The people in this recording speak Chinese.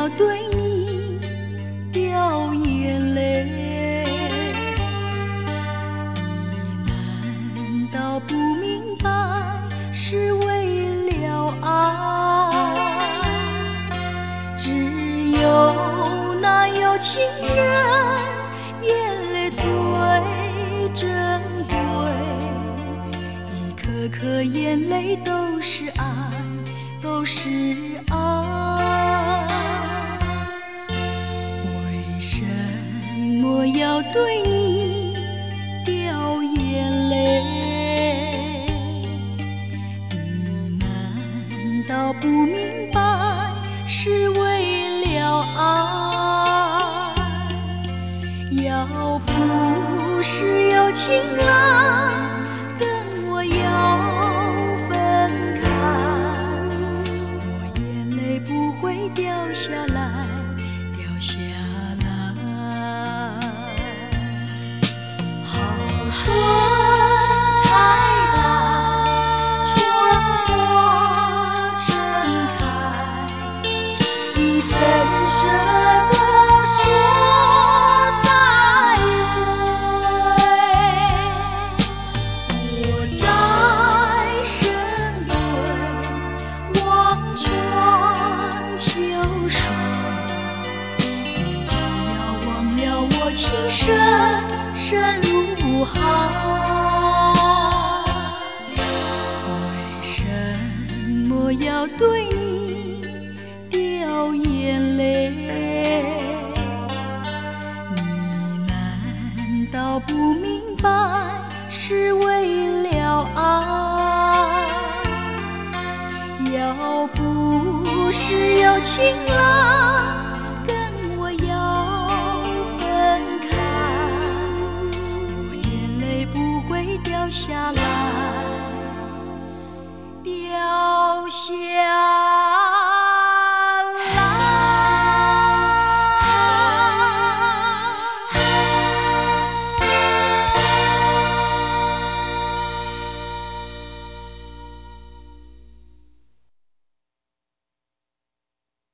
要对你掉眼泪？你难道不明白是为了爱？只有那有情人眼泪最珍贵，一颗颗眼泪都是爱，都是爱。为什么要对你掉眼泪？你难道不明白是为了爱？要不是有情郎跟我要分开，我眼泪不会掉下来，掉下来。好春才来，春花盛开，你怎舍得说再会？我在深闺望穿秋水，你不要忘了我情深深如海。为什么要对你掉眼泪？你难道不明白是为了爱？要不是有情郎跟我要分开，我眼泪不会掉下来。